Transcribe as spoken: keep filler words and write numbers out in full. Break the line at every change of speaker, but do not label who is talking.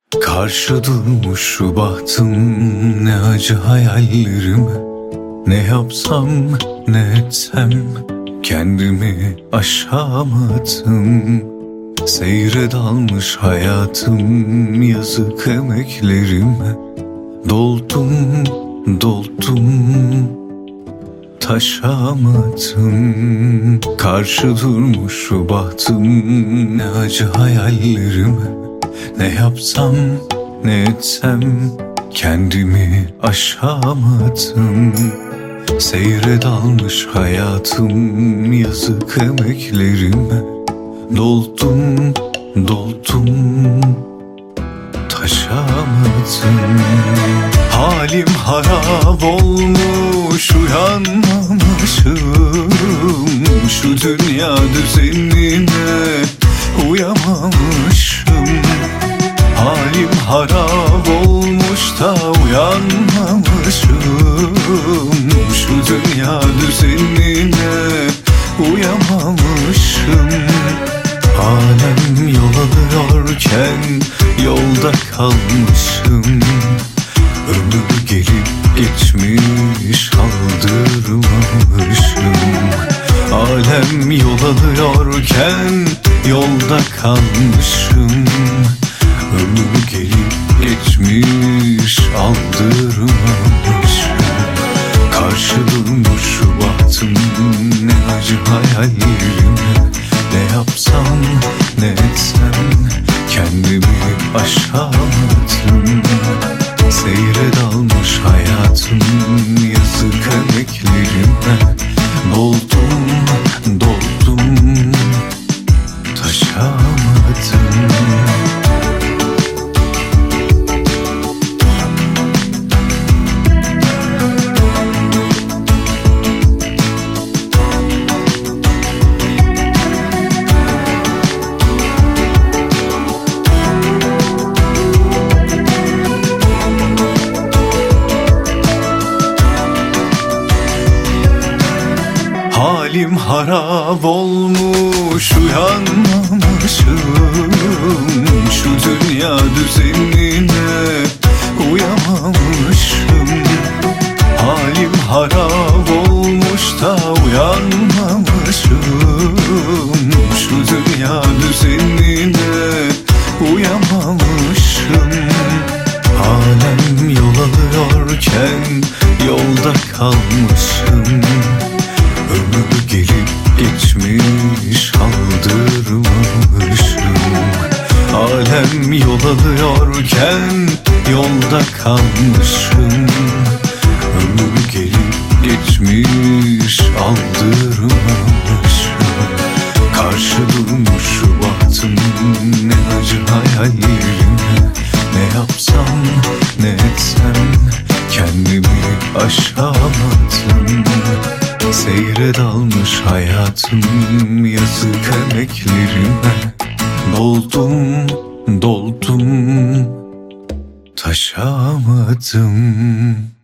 Karşı durmuş bahtım, ne acı hayallerime. Ne yapsam ne etsem kendimi aşamadım. Seyre dalmış hayatım, yazık emeklerime. Doldum doldum taşamadım. Karşı durmuş bahtım, ne acı hayallerime. Ne yapsam ne etsem kendimi aşamadım. Seyre dalmış hayatım, yazık emeklerime. Doldum doldum taşamadım. Halim harap olmuş, uyanmamışım. Şu dünya düzenine uyamamışım. Halim harap olmuş da uyanmamışım. Şu dünya düzenine uyamamışım. Alem yol alıyorken yolda kalmışım. Ömür gelip geçmiş, aldırmamışım. Alem yol alıyorken yolda kalmışım. Ömür gelip geçmiş, aldırmamışım. Karşı durmuş bahtım, ne acı hayallerime. Ne yapsam ne etsem kendimi aşamadım. Seyre dalmış hayatım, yazık emeklerime. Doldum doldum taşamadım. Halim harap olmuş, uyanmamışım. Şu dünya düzenine uyamamışım. Halim harap olmuş da uyanmamışım. Şu dünya düzenine uyamamışım. Alem yol alıyorken yolda kalmışım. Ömür gelip geçmiş, aldırmamışım. Alem yol alıyorken yolda kalmışım. Ömür gelip geçmiş, aldırmamışım. Karşı durmuş bahtım, ne acı hayallerime. Ne yapsam ne etsem kendimi aşamadım. Seyre dalmış hayatım, yazık emeklerime. Doldum doldum taşamadım.